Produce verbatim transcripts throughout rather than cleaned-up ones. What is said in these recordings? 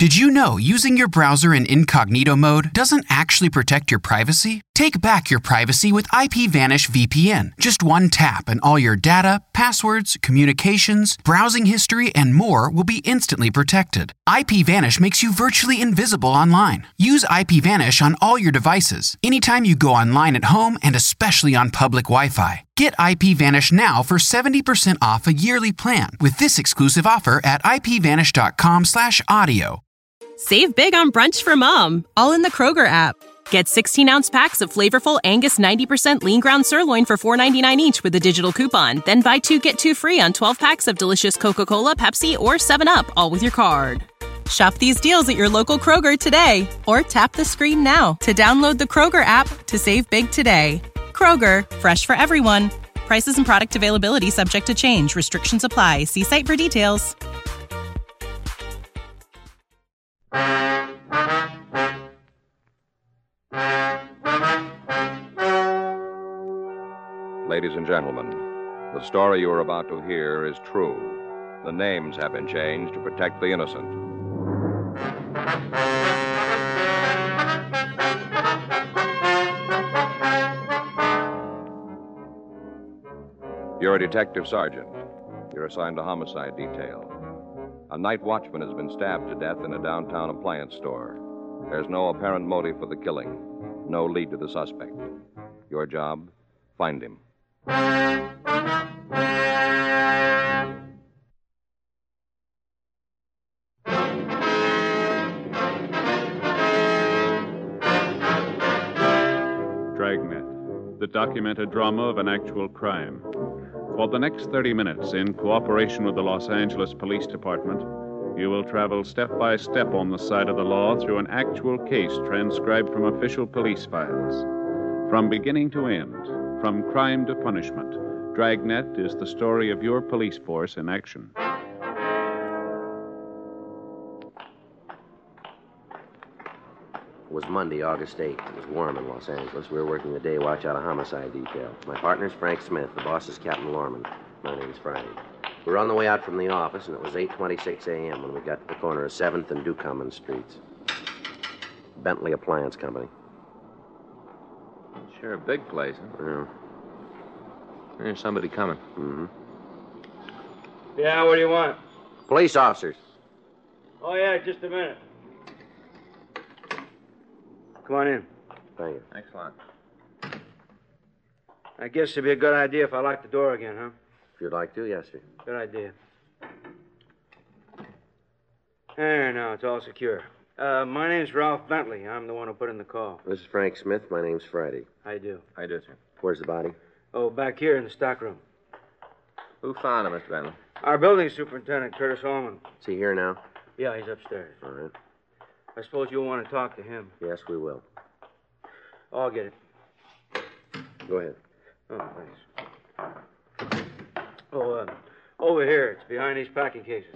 Did you know using your browser in incognito mode doesn't actually protect your privacy? Take back your privacy with IPVanish V P N. Just one tap and all your data, passwords, communications, browsing history, and more will be instantly protected. IPVanish makes you virtually invisible online. Use IPVanish on all your devices, anytime you go online at home and especially on public Wi-Fi. Get IPVanish now for seventy percent off a yearly plan with this exclusive offer at ipvanish.com slash audio. Save big on brunch for mom, all in the Kroger app. Get sixteen-ounce packs of flavorful Angus ninety percent lean ground sirloin for four ninety-nine each with a digital coupon. Then buy two, get two free on twelve packs of delicious Coca-Cola, Pepsi, or seven up, all with your card. Shop these deals at your local Kroger today, or tap the screen now to download the Kroger app to save big today. Kroger, fresh for everyone. Prices and product availability subject to change. Restrictions apply. See site for details. Ladies and gentlemen, the story you are about to hear is true. The names have been changed to protect the innocent. You're a detective sergeant. You're assigned to homicide detail. A night watchman has been stabbed to death in a downtown appliance store. There's no apparent motive for the killing, no lead to the suspect. Your job, find him. Dragnet, the documented drama of an actual crime. For the next thirty minutes, in cooperation with the Los Angeles Police Department, you will travel step by step on the side of the law through an actual case transcribed from official police files. From beginning to end, from crime to punishment, Dragnet is the story of your police force in action. It was Monday, August eighth. It was warm in Los Angeles. We were working the day watch out of homicide detail. My partner's Frank Smith. The boss is Captain Lorman. My name's Friday. We were on the way out from the office, and it was eight twenty-six a.m. when we got to the corner of seventh and Ducommun Streets. Bentley Appliance Company. Sure, a big place, huh? Yeah. There's somebody coming. Mm-hmm. Yeah, what do you want? Police officers. Oh, yeah, just a minute. Come on in. Thank you. Thanks a lot. I guess it'd be a good idea if I locked the door again, huh? If you'd like to, yes, sir. Good idea. There, now, it's all secure. Uh, my name's Ralph Bentley. I'm the one who put in the call. This is Frank Smith. My name's Friday. How you do? How you do, sir? Where's the body? Oh, back here in the stockroom. Who found him, Mister Bentley? Our building superintendent, Curtis Holman. Is he here now? Yeah, he's upstairs. All right. I suppose you'll want to talk to him. Yes, we will. Oh, I'll get it. Go ahead. Oh, thanks. Oh, uh, over here. It's behind these packing cases.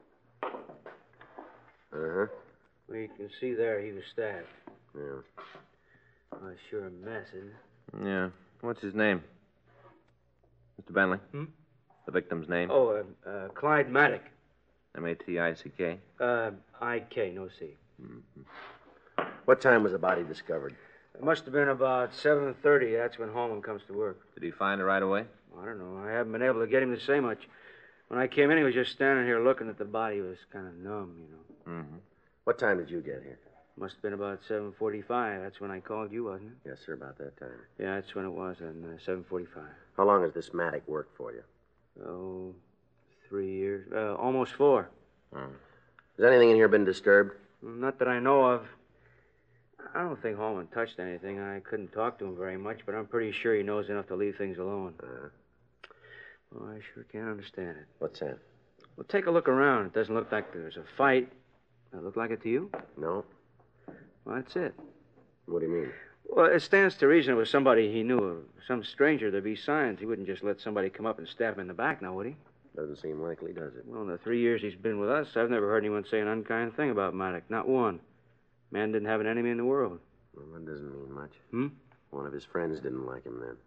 Uh-huh. Well, you can see there he was stabbed. Yeah. Oh, sure a mess, isn't it? Yeah. What's his name? Mister Bentley? Hmm? The victim's name? Oh, uh, uh, Clyde Maddock. M A T I C K? Uh, I K, no C. Mm-hmm. What time was the body discovered? It must have been about seven thirty. That's when Holman comes to work. Did he find it right away? I don't know. I haven't been able to get him to say much. When I came in, he was just standing here looking at the body. He was kind of numb, you know. Mm-hmm. What time did you get here? Must have been about seven forty-five. That's when I called you, wasn't it? Yes, sir, about that time. Yeah, that's when it was, and uh, seven forty-five. How long has this Maddock worked for you? Oh, three years. Uh, almost four. Hmm. Has anything in here been disturbed? Not that I know of. I don't think Holman touched anything. I couldn't talk to him very much, but I'm pretty sure he knows enough to leave things alone. Uh, well, I sure can't understand it. What's that? Well, take a look around. It doesn't look like there's a fight. Does it look like it to you? No. Well, that's it. What do you mean? Well, it stands to reason it was somebody he knew, some stranger. There'd be signs. He wouldn't just let somebody come up and stab him in the back, now, would he? Doesn't seem likely, does it? Well, in the three years he's been with us, I've never heard anyone say an unkind thing about Maddock. Not one. Man didn't have an enemy in the world. Well, that doesn't mean much. Hmm? One of his friends didn't like him then.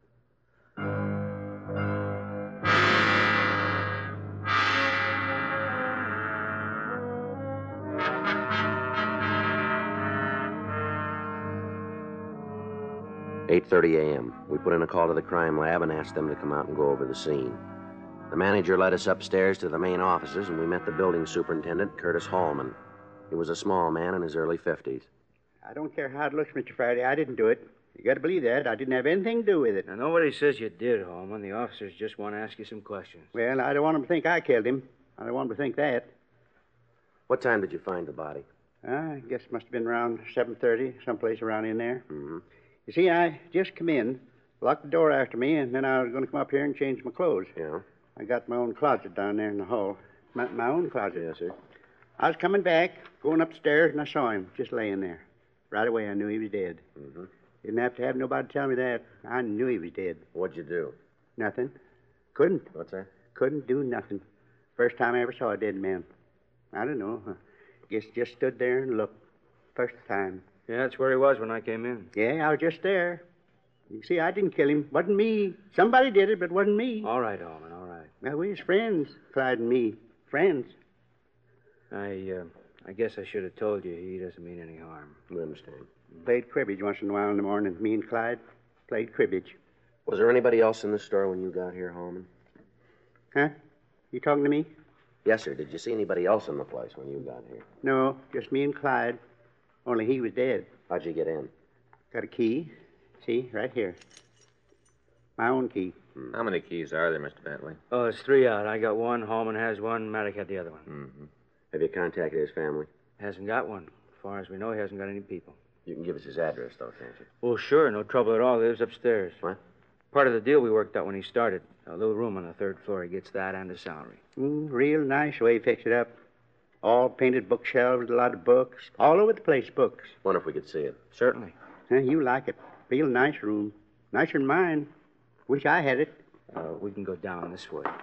eight thirty a.m. We put in a call to the crime lab and asked them to come out and go over the scene. The manager led us upstairs to the main offices, and we met the building superintendent, Curtis Hallman. He was a small man in his early fifties. I don't care how it looks, Mister Friday. I didn't do it. You got to believe that. I didn't have anything to do with it. Now, nobody says you did, Holman. The officers just want to ask you some questions. Well, I don't want them to think I killed him. I don't want them to think that. What time did you find the body? I guess it must have been around seven thirty, someplace around in there. Mm-hmm. You see, I just come in, locked the door after me, and then I was going to come up here and change my clothes. Yeah? I got my own closet down there in the hall. My, my own closet. Yes, sir. I was coming back, going upstairs, and I saw him just laying there. Right away, I knew he was dead. Mm-hmm. Didn't have to have nobody tell me that. I knew he was dead. What'd you do? Nothing. Couldn't. What's that? Couldn't do nothing. First time I ever saw a dead man. I don't know. I guess just stood there and looked. First time. Yeah, that's where he was when I came in. Yeah, I was just there. You see, I didn't kill him. Wasn't me. Somebody did it, but it wasn't me. All right, Holman, all right. Now, we was friends, Clyde and me. Friends. I, uh, I guess I should have told you he doesn't mean any harm. We understand. Played cribbage once in a while in the morning. Me and Clyde played cribbage. Was there anybody else in the store when you got here, Holman? Huh? You talking to me? Yes, sir. Did you see anybody else in the place when you got here? No, just me and Clyde. Only he was dead. How'd you get in? Got a key. See, right here. My own key. Hmm. How many keys are there, Mister Bentley? Oh, it's three out. I got one, Holman has one, Maddox had the other one. Mm-hmm. Have you contacted his family? Hasn't got one. As far as we know, he hasn't got any people. You can give us his address, though, can't you? Well, sure, no trouble at all. He lives upstairs. What? Part of the deal we worked out when he started. A little room on the third floor. He gets that and a salary. Mm, real nice way he fixed it up. All painted bookshelves, a lot of books. All over the place, books. Wonder if we could see it. Certainly. Huh, you like it. Real nice room. Nicer than mine. Wish I had it. Uh, we can go down this way.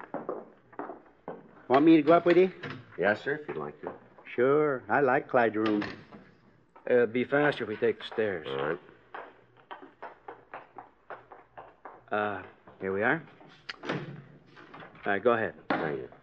Want me to go up with you? Yes, sir, if you'd like to. Sure. I like Clyde's room. Uh, be faster if we take the stairs. All right. Uh, here we are. All right, go ahead. Thank you.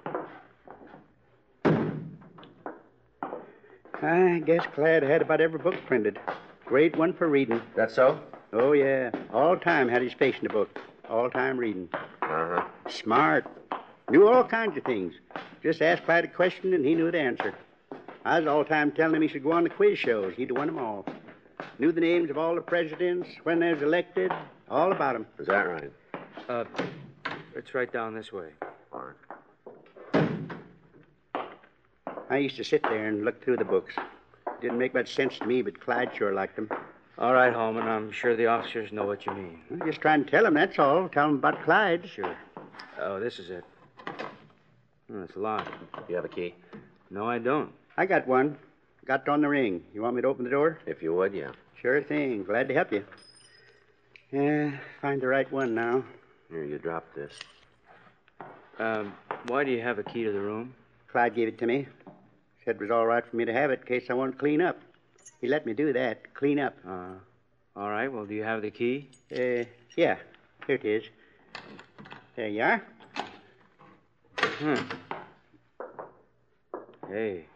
I guess Clyde had about every book printed. Great one for reading. That so? Oh, yeah. All time had his face in the book. All time reading. Uh-huh. Smart. Knew all kinds of things. Just asked Clyde a question and he knew the answer. I was all the time telling him he should go on the quiz shows. He'd won them all. Knew the names of all the presidents, when they was elected, all about them. Is that right? Uh, it's right down this way. All right. I used to sit there and look through the books. Didn't make much sense to me, but Clyde sure liked them. All right, Holman, I'm sure the officers know what you mean. I'm just trying to tell them, that's all. Tell them about Clyde. Sure. Oh, this is it. Oh, it's locked. You have a key? No, I don't. I got one. Got it on the ring. You want me to open the door? If you would, yeah. Sure thing. Glad to help you. Yeah, find the right one now. Here, you drop this. Um, why do you have a key to the room? Clyde gave it to me. Said it was all right for me to have it in case I wanted to clean up. He let me do that, clean up. Uh, all right. Well, do you have the key? Uh, yeah. Here it is. There you are. Hmm. Hey.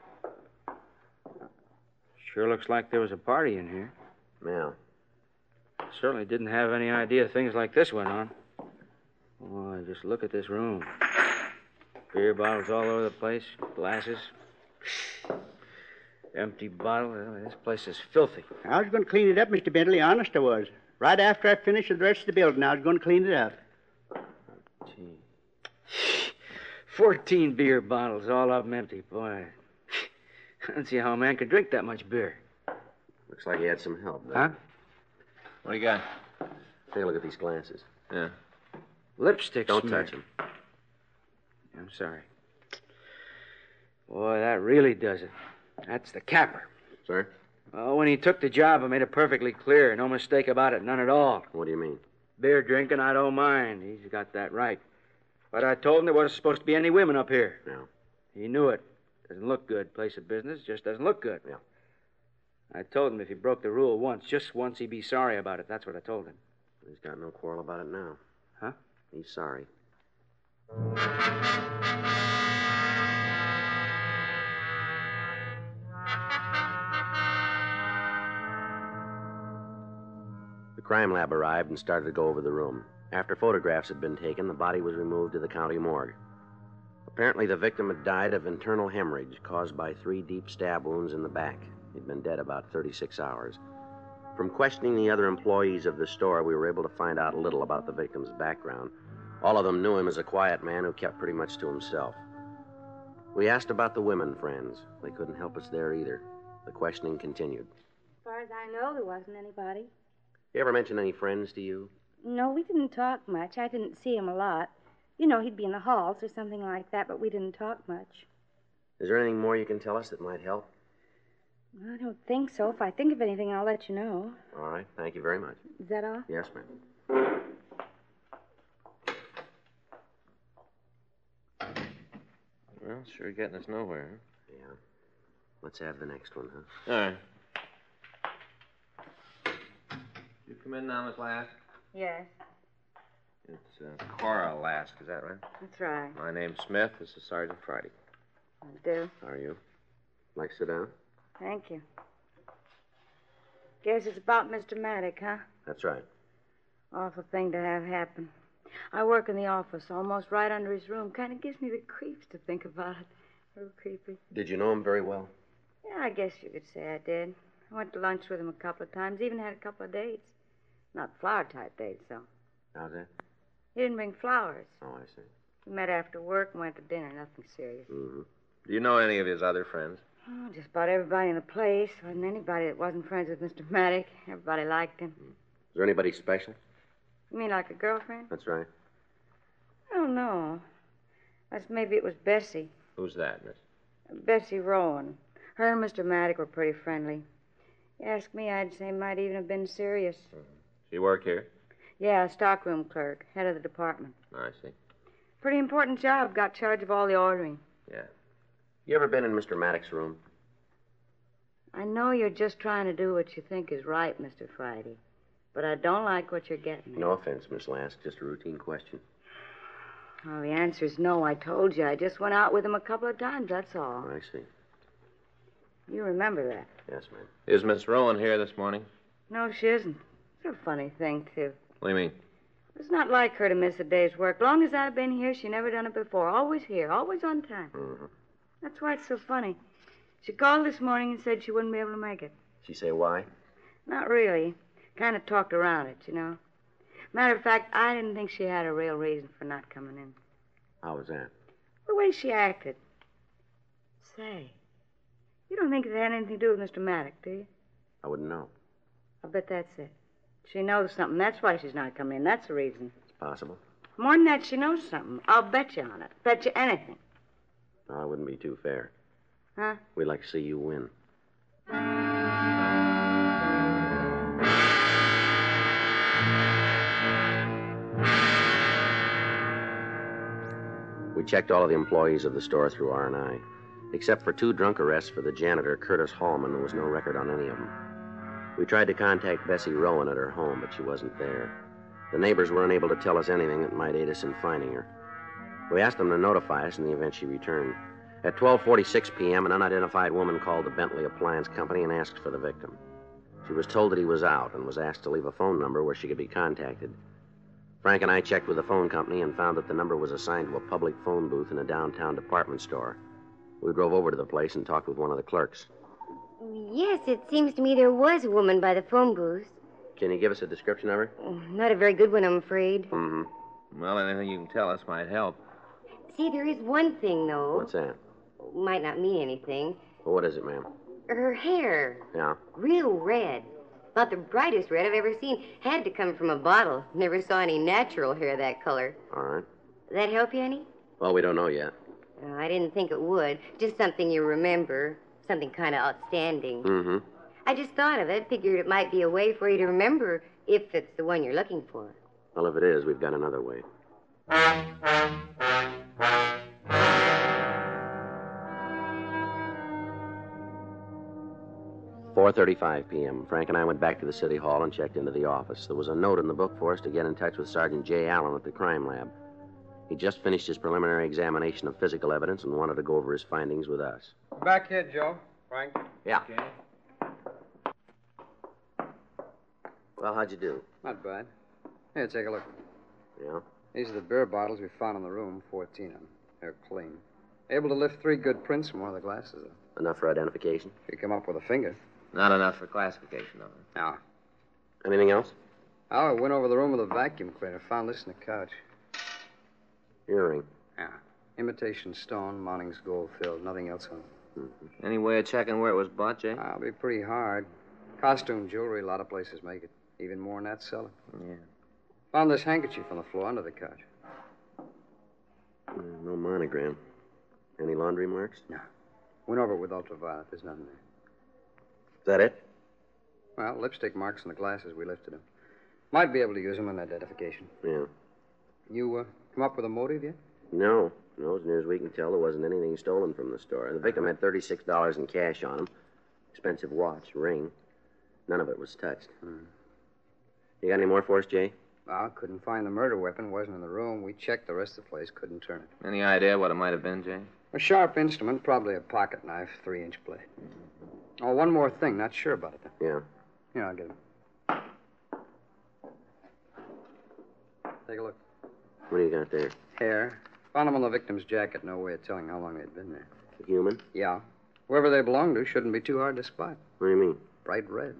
Sure looks like there was a party in here. Yeah. Certainly didn't have any idea things like this went on. Oh, just look at this room. Beer bottles all over the place, glasses. Empty bottle. Oh, this place is filthy. I was going to clean it up, Mister Bentley. Honest I was. Right after I finished with the rest of the building, I was going to clean it up. Gee. Fourteen beer bottles, all of them empty. Boy, I don't see how a man could drink that much beer. Looks like he had some help, though. Huh? What do you got? Take a look at these glasses. Yeah. Lipstick Don't smear. touch them. I'm sorry. Boy, that really does it. That's the capper. Sir? Oh, when he took the job, I made it perfectly clear. No mistake about it, none at all. What do you mean? Beer drinking, I don't mind. He's got that right. But I told him there wasn't supposed to be any women up here. No. He knew it. Doesn't look good. Place of business just doesn't look good. Yeah. I told him if he broke the rule once, just once, he'd be sorry about it. That's what I told him. He's got no quarrel about it now. Huh? He's sorry. The crime lab arrived and started to go over the room. After photographs had been taken, the body was removed to the county morgue. Apparently, the victim had died of internal hemorrhage caused by three deep stab wounds in the back. He'd been dead about thirty-six hours. From questioning the other employees of the store, we were able to find out a little about the victim's background. All of them knew him as a quiet man who kept pretty much to himself. We asked about the women friends. They couldn't help us there either. The questioning continued. As far as I know, there wasn't anybody. You ever mention any friends to you? No, we didn't talk much. I didn't see him a lot. You know, he'd be in the halls or something like that, but we didn't talk much. Is there anything more you can tell us that might help? I don't think so. If I think of anything, I'll let you know. All right. Thank you very much. Is that all? Yes, ma'am. Well, sure getting us nowhere. Yeah. Let's have the next one, huh? All right. You come in now, Miss Lask? Yes, It's uh, Cora Lask, is that right? that's right. My name's Smith. This is Sergeant Friday. I do. How are you? Like to sit down? Thank you. Guess it's about Mister Maddock, huh? That's right. Awful thing to have happen. I work in the office, almost right under his room. Kind of gives me the creeps to think about it. A little creepy. Did you know him very well? Yeah, I guess you could say I did. I went to lunch with him a couple of times, even had a couple of dates. Not flower-type dates, though. How's that? He didn't bring flowers. Oh, I see. We met after work and went to dinner. Nothing serious. Mm-hmm. Do you know any of his other friends? Oh, just about everybody in the place. Wasn't anybody that wasn't friends with Mister Maddock. Everybody liked him. Is there anybody special? You mean like a girlfriend? That's right. I don't know. That's maybe it was Bessie. Who's that, Miss? Bessie Rowan. Her and Mister Maddock were pretty friendly. You ask me, I'd say might even have been serious. Mm-hmm. She work here? Yeah, stockroom clerk, head of the department. I see. Pretty important job. Got charge of all the ordering. Yeah. You ever been in Mister Maddock's room? I know you're just trying to do what you think is right, Mister Friday. But I don't like what you're getting at. No offense, Miss Lask. Just a routine question. Well, the answer's no. I told you. I just went out with him a couple of times, that's all. I see. You remember that. Yes, ma'am. Is Miss Rowan here this morning? No, she isn't. It's a funny thing, too. What do you mean? It's not like her to miss a day's work. Long as I've been here, she never done it before. Always here, always on time. Mm-hmm. That's why it's so funny. She called this morning and said she wouldn't be able to make it. She say why? Not really. Kind of talked around it, you know. Matter of fact, I didn't think she had a real reason for not coming in. How was that? The way she acted. Say, you don't think it had anything to do with Mister Maddock, do you? I wouldn't know. I bet that's it. She knows something. That's why she's not coming in. That's the reason. It's possible. More than that, she knows something. I'll bet you on it. Bet you anything. No, I wouldn't be too fair. Huh? We'd like to see you win. We checked all of the employees of the store through R and I. Except for two drunk arrests for the janitor, Curtis Hallman, there was no record on any of them. We tried to contact Bessie Rowan at her home, but she wasn't there. The neighbors were unable to tell us anything that might aid us in finding her. We asked them to notify us in the event she returned. At twelve forty-six p.m., an unidentified woman called the Bentley Appliance Company and asked for the victim. She was told that he was out and was asked to leave a phone number where she could be contacted. Frank and I checked with the phone company and found that the number was assigned to a public phone booth in a downtown department store. We drove over to the place and talked with one of the clerks. Yes, it seems to me there was a woman by the phone booth. Can you give us a description of her? Oh, not a very good one, I'm afraid. Mm-hmm. Well, anything you can tell us might help. See, there is one thing, though. What's that? Might not mean anything. Well, what is it, ma'am? Her hair. Yeah? Real red. About the brightest red I've ever seen. Had to come from a bottle. Never saw any natural hair that color. All right. That help you any? Well, we don't know yet. Oh, I didn't think it would. Just something you remember. Something kind of outstanding. Mm-hmm. I just thought of it. Figured it might be a way for you to remember if it's the one you're looking for. Well, if it is, we've got another way. four thirty-five p.m. Frank and I went back to the city hall and checked into the office. There was a note in the book for us to get in touch with Sergeant J. Allen at the crime lab. He just finished his preliminary examination of physical evidence and wanted to go over his findings with us. Back here, Joe. Frank. Yeah. Okay. Well, how'd you do? Not bad. Here, take a look. Yeah? These are the beer bottles we found in the room, fourteen of them. They're clean. Able to lift three good prints from one of the glasses, though. Enough for identification? If you come up with a finger. Not enough for classification, though. No. Anything else? Oh, I went over the room with a vacuum cleaner. Found this in the couch. Earring. Yeah. Imitation stone, Mounting's gold filled. Nothing else on it. Mm-hmm. Any way of checking where it was bought, Jay? I'll be pretty hard. Costume jewelry, a lot of places make it. Even more than that sell it. Yeah. Found this handkerchief on the floor under the couch. Uh, no monogram. Any laundry marks? No. Went over it with ultraviolet. There's nothing there. Is that it? Well, lipstick marks on the glasses. We lifted them. Might be able to use them in identification. Yeah. You uh, come up with a motive yet? No. No, as near as we can tell, there wasn't anything stolen from the store. The victim had thirty-six dollars in cash on him. Expensive watch, ring. None of it was touched. Hmm. You got any more for us, Jay? Well, couldn't find the murder weapon. Wasn't in the room. We checked the rest of the place. Couldn't turn it. Any idea what it might have been, Jay? A sharp instrument, probably a pocket knife, three-inch blade. Oh, one more thing. Not sure about it, though. Yeah. Here, I'll get him. Take a look. What do you got there? Hair. Found them on the victim's jacket. No way of telling how long they'd been there. A human? Yeah. Whoever they belong to shouldn't be too hard to spot. What do you mean? Bright red.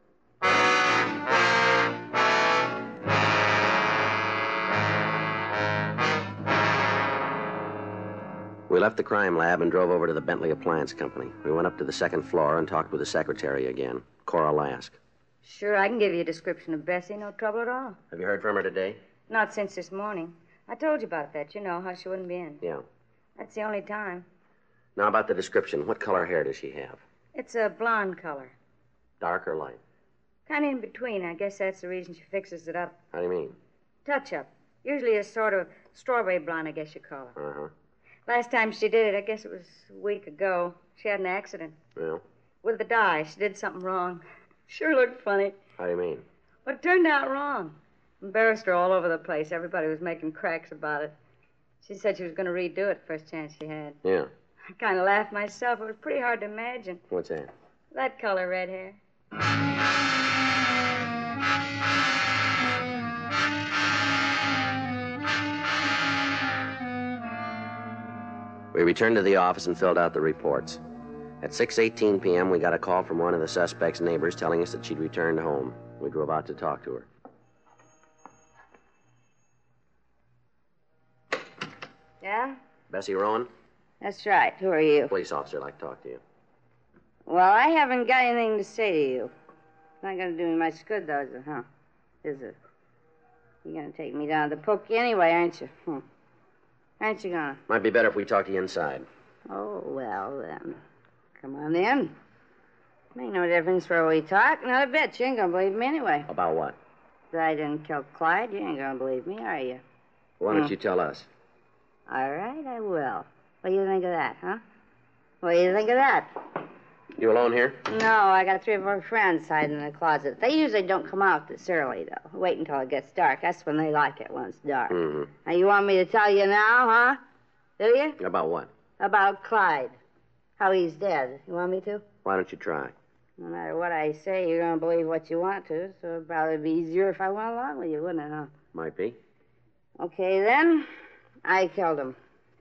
We left the crime lab and drove over to the Bentley Appliance Company. We went up to the second floor and talked with the secretary again, Cora Lask. Sure, I can give you a description of Bessie. No trouble at all. Have you heard from her today? Not since this morning. I told you about that. You know, how she wouldn't be in. Yeah. That's the only time. Now, about the description. What color hair does she have? It's a blonde color. Dark or light? Kind of in between. I guess that's the reason she fixes it up. How do you mean? Touch-up. Usually a sort of strawberry blonde, I guess you call her. Uh-huh. Last time she did it, I guess it was a week ago. She had an accident. Well? With the dye. She did something wrong. Sure looked funny. How do you mean? But it turned out wrong. Embarrassed her all over the place. Everybody was making cracks about it. She said she was going to redo it first chance she had. Yeah. I kind of laughed myself. It was pretty hard to imagine. What's that? That color red hair. We returned to the office and filled out the reports. At six eighteen p.m., we got a call from one of the suspect's neighbors telling us that she'd returned home. We drove out to talk to her. Yeah? Bessie Rowan? That's right. Who are you? Police officer. I'd like to talk to you. Well, I haven't got anything to say to you. It's not going to do me much good, though, is it, huh? Is it? You're going to take me down to the pokey anyway, aren't you? Hmm. Aren't you going to? Might be better if we talk to you inside. Oh, well, then. Come on in. Make no difference where we talk. Not a bit. You ain't going to believe me anyway. About what? That I didn't kill Clyde. You ain't going to believe me, are you? Why don't Hmm. you tell us? All right, I will. What do you think of that, huh? What do you think of that? You alone here? No, I got three or four friends hiding in the closet. They usually don't come out this early, though. Wait until it gets dark. That's when they like it, when it's dark. Mm-hmm. Now, you want me to tell you now, huh? Do you? About what? About Clyde. How he's dead. You want me to? Why don't you try? No matter what I say, you're going to believe what you want to, so it'd probably be easier if I went along with you, wouldn't it, huh? Might be. Okay, then. I killed him.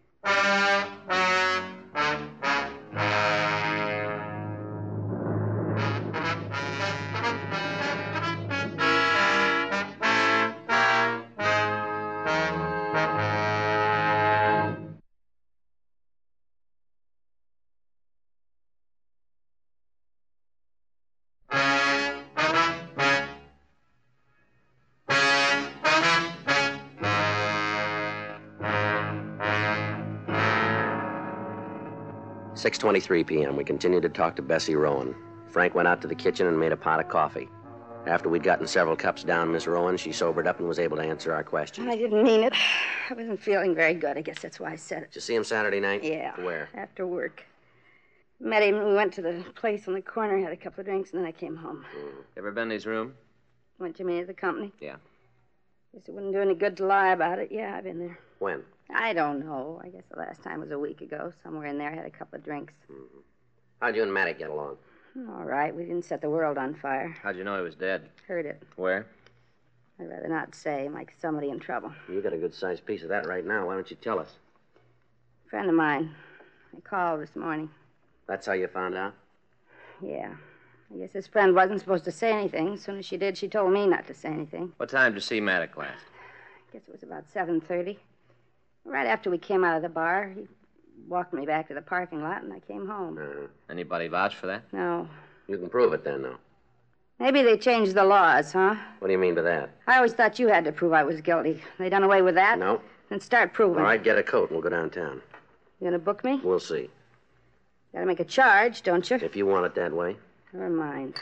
six twenty-three p.m. We continued to talk to Bessie Rowan. Frank went out to the kitchen and made a pot of coffee. After we'd gotten several cups down, Miss Rowan, she sobered up and was able to answer our questions. I didn't mean it. I wasn't feeling very good. I guess that's why I said it. Did you see him Saturday night? Yeah. Where? After work. Met him. We went to the place on the corner, had a couple of drinks, and then I came home. Mm. Ever been to his room? Went to meet at the company? Yeah. Guess it wouldn't do any good to lie about it. Yeah, I've been there. When? I don't know. I guess the last time was a week ago. Somewhere in there, I had a couple of drinks. Mm-hmm. How'd you and Matty get along? All right, we didn't set the world on fire. How'd you know he was dead? Heard it. Where? I'd rather not say, like somebody in trouble. You got a good-sized piece of that right now. Why don't you tell us? Friend of mine. I called this morning. That's how you found out? Yeah. I guess his friend wasn't supposed to say anything. As soon as she did, she told me not to say anything. What time did you see Maddox last? I guess it was about seven thirty. Right after we came out of the bar, he walked me back to the parking lot, and I came home. Uh, Anybody vouch for that? No. you can prove it then, though. Maybe they changed the laws, huh? What do you mean by that? I always thought you had to prove I was guilty. They done away with that? No. Then start proving. All right, get a coat and we'll go downtown. You gonna book me? We'll see. Gotta make a charge, don't you? If you want it that way. Never mind.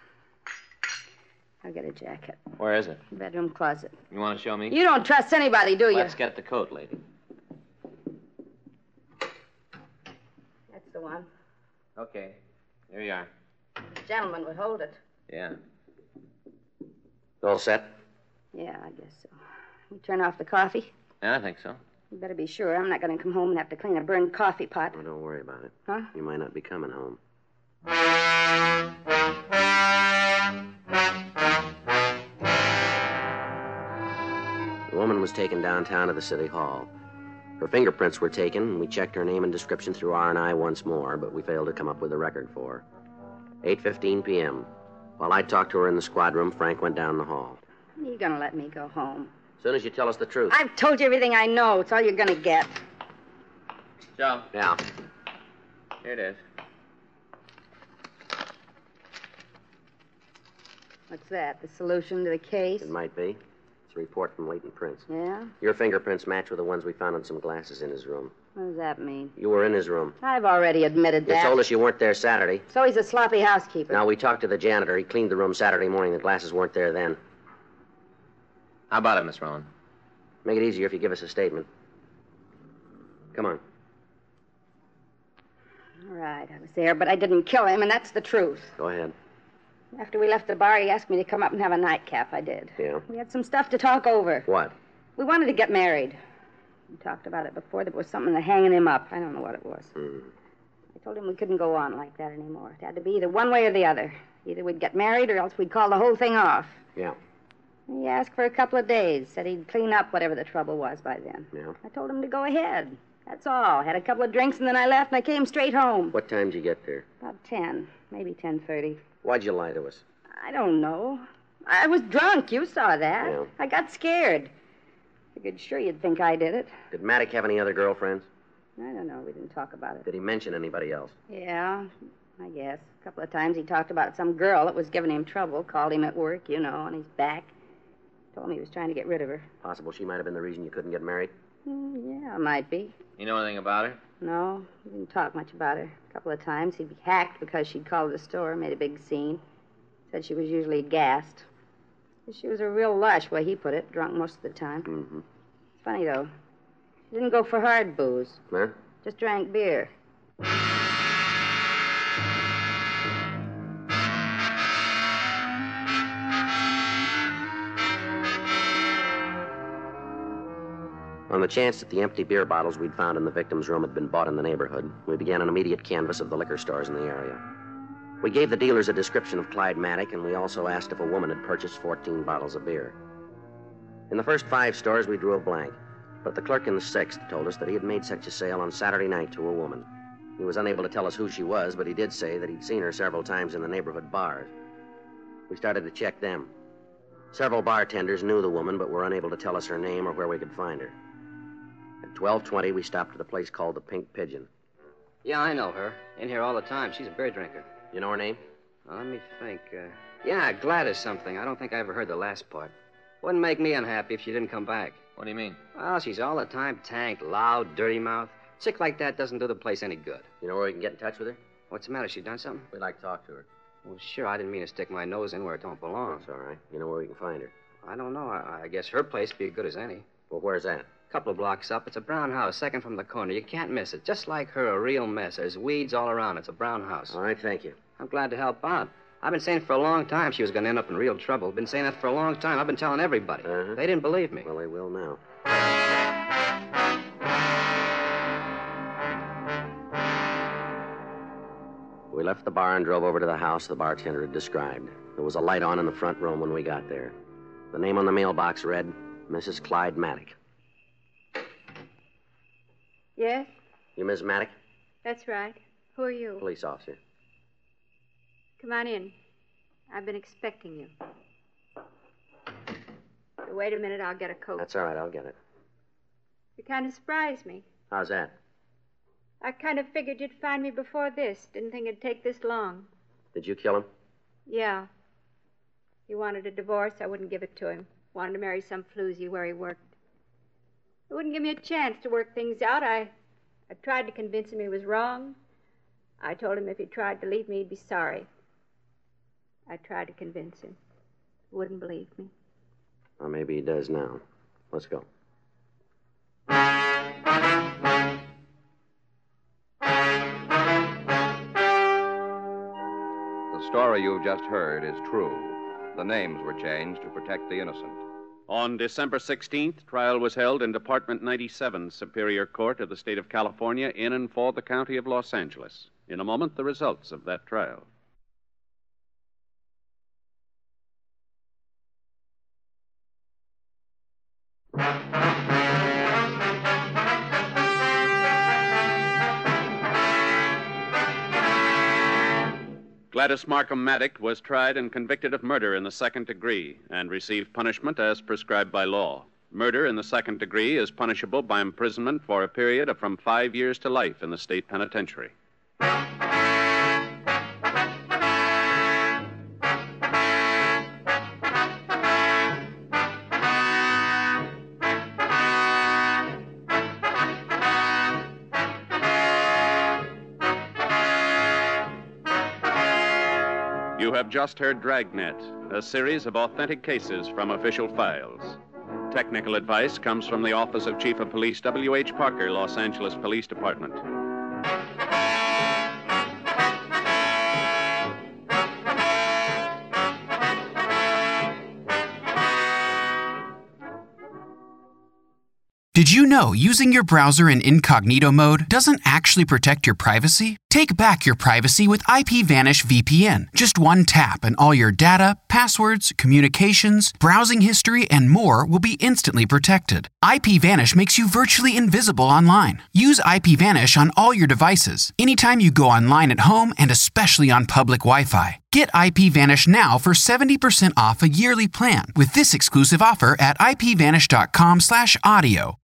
I'll get a jacket. Where is it? Bedroom closet. You want to show me? You don't trust anybody, do you? Let's get the coat, lady. That's the one. Okay. Here you are. The gentleman would hold it. Yeah. All set? Yeah, I guess so. You turn off the coffee? Yeah, I think so. You better be sure. I'm not going to come home and have to clean a burned coffee pot. Oh, don't worry about it. Huh? You might not be coming home. The woman was taken downtown to the city hall. Her fingerprints were taken, and we checked her name and description through R and I once more, but we failed to come up with a record for her. eight fifteen p.m. While I talked to her in the squad room, Frank went down the hall. You're going to let me go home. As soon as you tell us the truth. I've told you everything I know. It's all you're going to get. Joe. Yeah. Here it is. What's that? The solution to the case? It might be. It's a report from Leighton Prince. Yeah? Your fingerprints match with the ones we found on some glasses in his room. What does that mean? You were in his room. I've already admitted You that. told us you weren't there Saturday. So he's a sloppy housekeeper. Now, we talked to the janitor. He cleaned the room Saturday morning. The glasses weren't there then. How about it, Miss Rowan? Make it easier if you give us a statement. Come on. All right, I was there, but I didn't kill him, and that's the truth. Go ahead. After we left the bar, he asked me to come up and have a nightcap. I did. Yeah? We had some stuff to talk over. What? We wanted to get married. We talked about it before. There was something hanging him up. I don't know what it was. Hmm. I told him we couldn't go on like that anymore. It had to be either one way or the other. Either we'd get married or else we'd call the whole thing off. Yeah. He asked for a couple of days. Said he'd clean up whatever the trouble was by then. Yeah? I told him to go ahead. That's all. Had a couple of drinks and then I left and I came straight home. What time did you get there? About ten. Maybe ten thirty. Why'd you lie to us? I don't know. I was drunk. You saw that. Yeah. I got scared. Figured sure you'd think I did it. Did Maddox have any other girlfriends? I don't know. We didn't talk about it. Did he mention anybody else? Yeah, I guess. A couple of times he talked about some girl that was giving him trouble. Called him at work, you know, on his back. Told me he was trying to get rid of her. Possible she might have been the reason you couldn't get married? Mm, yeah, might be. You know anything about her? No, we didn't talk much about her. A couple of times he'd be hacked because she'd called the store, made a big scene. Said she was usually gassed. She was a real lush, way he put it, drunk most of the time. Mm-hmm. It's funny, though. She didn't go for hard booze. Huh? Just drank beer. On the chance that the empty beer bottles we'd found in the victim's room had been bought in the neighborhood, we began an immediate canvass of the liquor stores in the area. We gave the dealers a description of Clyde Maddox, and we also asked if a woman had purchased fourteen bottles of beer. In the first five stores, we drew a blank, but the clerk in the sixth told us that he had made such a sale on Saturday night to a woman. He was unable to tell us who she was, but he did say that he'd seen her several times in the neighborhood bars. We started to check them. Several bartenders knew the woman, but were unable to tell us her name or where we could find her. At twelve twenty, we stopped at a place called the Pink Pigeon. Yeah, I know her. In here all the time. She's a beer drinker. You know her name? Well, let me think. Uh, yeah, Gladys something. I don't think I ever heard the last part. Wouldn't make me unhappy if she didn't come back. What do you mean? Well, she's all the time tanked, loud, dirty mouth. Chick like that doesn't do the place any good. You know where we can get in touch with her? What's the matter? She done something? We'd like to talk to her. Well, sure. I didn't mean to stick my nose in where it don't belong. That's all right. You know where we can find her? I don't know. I, I guess her place would be as good as any. Well, where's that? A couple of blocks up. It's a brown house, second from the corner. You can't miss it. Just like her, a real mess. There's weeds all around. It's a brown house. All right, thank you. I'm glad to help out. I've been saying for a long time she was going to end up in real trouble. Been saying that for a long time. I've been telling everybody. Uh-huh. They didn't believe me. Well, they will now. We We left the bar and drove over to the house the bartender had described. There was a light on in the front room when we got there. The name on the mailbox read, Missus Clyde Maddock. Yes? You Miss Maddock? That's right. Who are you? Police officer. Come on in. I've been expecting you. Wait a minute, I'll get a coat. That's all right, I'll get it. You kind of surprised me. How's that? I kind of figured you'd find me before this. Didn't think it'd take this long. Did you kill him? Yeah. He wanted a divorce. I wouldn't give it to him. Wanted to marry some floozy where he worked. He wouldn't give me a chance to work things out. I, I tried to convince him he was wrong. I told him if he tried to leave me, he'd be sorry. I tried to convince him. He wouldn't believe me. Well, maybe he does now. Let's go. The story you've just heard is true. The names were changed to protect the innocent. On December sixteenth, trial was held in Department ninety-seven, Superior Court of the State of California, in and for the County of Los Angeles. In a moment, the results of that trial. Gladys Markham Maddock was tried and convicted of murder in the second degree and received punishment as prescribed by law. Murder in the second degree is punishable by imprisonment for a period of from five years to life in the state penitentiary. You have just heard Dragnet, a series of authentic cases from official files. Technical advice comes from the Office of Chief of Police W H Parker, Los Angeles Police Department. Did you know using your browser in incognito mode doesn't actually protect your privacy? Take back your privacy with IPVanish V P N. Just one tap and all your data, passwords, communications, browsing history, and more will be instantly protected. IPVanish makes you virtually invisible online. Use IPVanish on all your devices, anytime you go online at home and especially on public Wi-Fi. Get IPVanish now for seventy percent off a yearly plan with this exclusive offer at ipvanish.com slash audio.